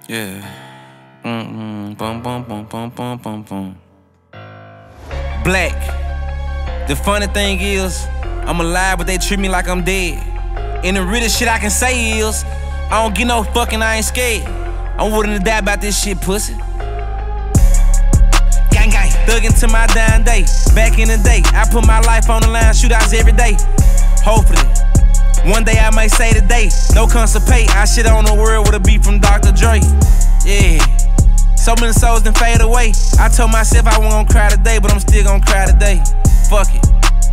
Yeah. Bum bum bum bum bum bum bum. Black. The funny thing is, I'm alive, but they treat me like I'm dead. And the realest shit I can say is, I don't get no fucking, I ain't scared. I'm willing to die about this shit, pussy. Gang gang, thuggin' to my dying day. Back in the day, I put my life on the line, shootouts every day. Hopefully, one day I might say today, no constipate. I shit on the world with a beat from Dr. Dre. Yeah, so many souls done fade away. I told myself I wasn't gonna cry today, but I'm still gonna cry today. Fuck it.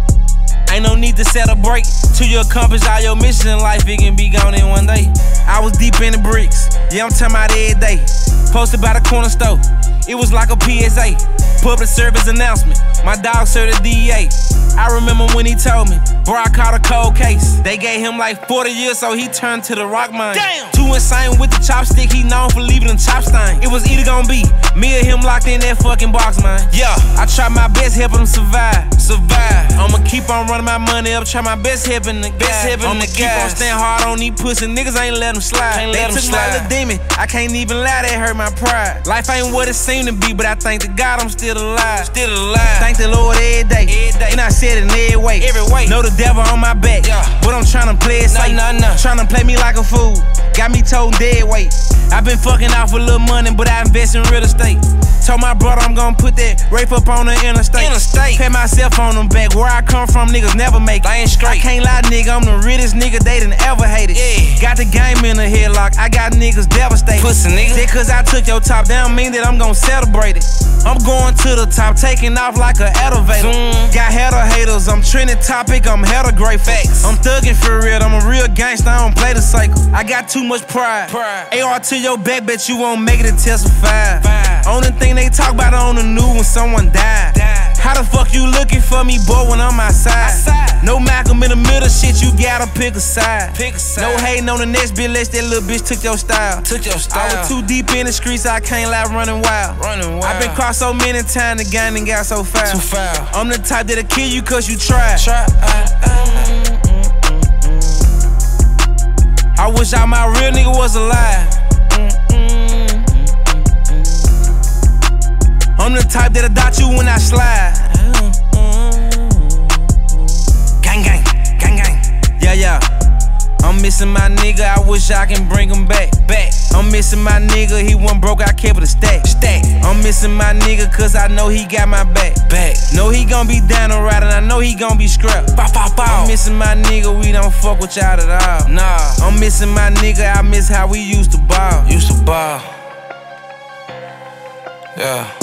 Ain't no need to celebrate till you accomplish all your missions in life. It can be gone in one day. I was deep in the bricks, yeah, I'm talking about every day. Posted by the corner store, it was like a PSA. Public service announcement, my dog served the DEA. I remember when he told me, bro, I caught a cold case. They gave him like 40 years, so he turned to the rock mine. Damn. Too insane with the chopstick, he known for leaving them chop stain. It was either gonna be me or him locked in that fucking box, man. Yeah, I tried my best helping him survive. I'ma keep on running my money up, try my best helping the guys. I'ma keep on staying hard on these pussy niggas, ain't let them slide. They took my little demon, I can't even lie, they hurt my pride. Life ain't what it seemed to be, but I thank to God I'm still alive. Thank the Lord every day. And I said it in every way. Know the devil on my back, but I'm tryna play it safe. Tryna play me like a fool, got me told dead weight. I been fucking off with little money, but I invest in real estate. Told my brother I'm gon' put that rape up on the interstate. Pay myself on them back, where I come from niggas never make it. I can't lie nigga, I'm the realest nigga they done ever hated. Got the game in a headlock, I got niggas devastated. Pussy nigga. Just cause I took your top down mean that I'm gon' celebrate it. I'm going to the top, taking off like an elevator. Got header haters, I'm trending topic, I'm header great facts. I'm thugging for real, I'm a real gangster, I don't play the cycle. I got too much pride. AR to your back, bet you won't make it to testify. Only thing they talk about on the news when someone died. How the fuck you looking for me, boy, when I'm outside? No Malcolm in the middle, shit, you gotta pick a side. No hating on the next bitch, unless that little bitch took your style. I was too deep in the streets, I can't lie running wild. I been caught so many times, the gang done got so foul. I'm the type that'll kill you cause you tried. I wish all my real nigga was alive. I'm the type that'll dot you when I slide. Gang gang, gang gang. Yeah. I'm missing my nigga, I wish I can bring him back. I'm missing my nigga, he wasn't broke, I kept it a stack. I'm missing my nigga cause I know he got my back. Know he gon' be down the ride and I know he gon' be scrapped. I'm missing my nigga, we don't fuck with y'all at all. Nah, I'm missing my nigga, I miss how we used to ball. Yeah.